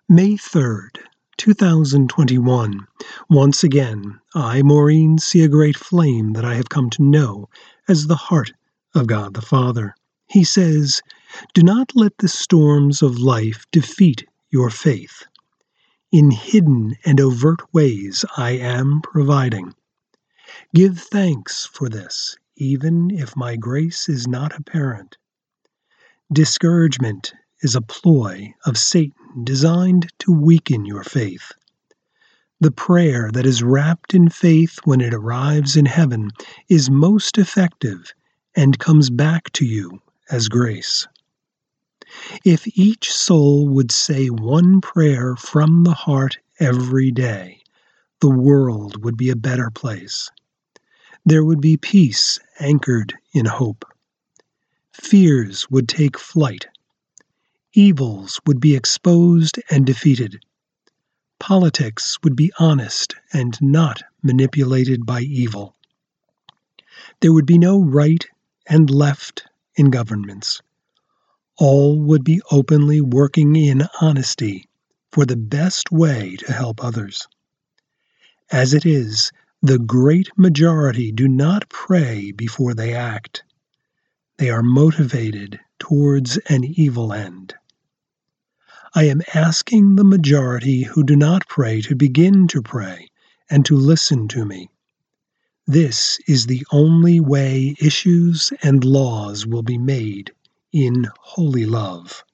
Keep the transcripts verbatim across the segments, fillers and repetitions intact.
May third, two thousand twenty-one. Once again, I, Maureen, see a great flame that I have come to know as the heart of God the Father. He says, "Do not let the storms of life defeat your faith. In hidden and overt ways I am providing. Give thanks for this, even if my grace is not apparent." Discouragement is a ploy of Satan designed to weaken your faith. The prayer that is wrapped in faith when it arrives in heaven is most effective and comes back to you as grace. If each soul would say one prayer from the heart every day, the world would be a better place. There would be peace anchored in hope. Fears would take flight. Evils would be exposed and defeated. Politics would be honest and not manipulated by evil. There would be no right and left in governments. All would be openly working in honesty for the best way to help others. As it is, the great majority do not pray before they act. They are motivated towards an evil end. I am asking the majority who do not pray to begin to pray and to listen to me. This is the only way issues and laws will be made in holy love.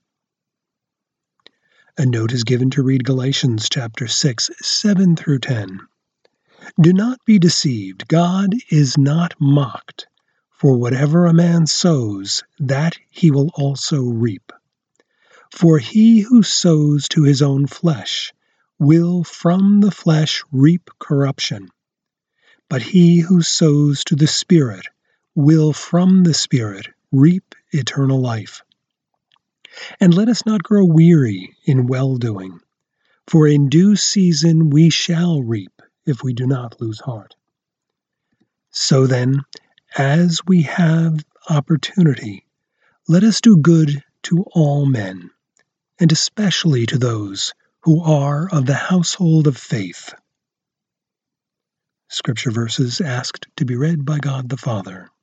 A note is given to read Galatians chapter six, seven through ten. Do not be deceived. God is not mocked. For whatever a man sows, that he will also reap. For he who sows to his own flesh will from the flesh reap corruption. But he who sows to the Spirit will from the Spirit reap eternal life. And let us not grow weary in well-doing, for in due season we shall reap if we do not lose heart. So then, as we have opportunity, let us do good to all men, and especially to those who are of the household of faith. Scripture verses asked to be read by God the Father.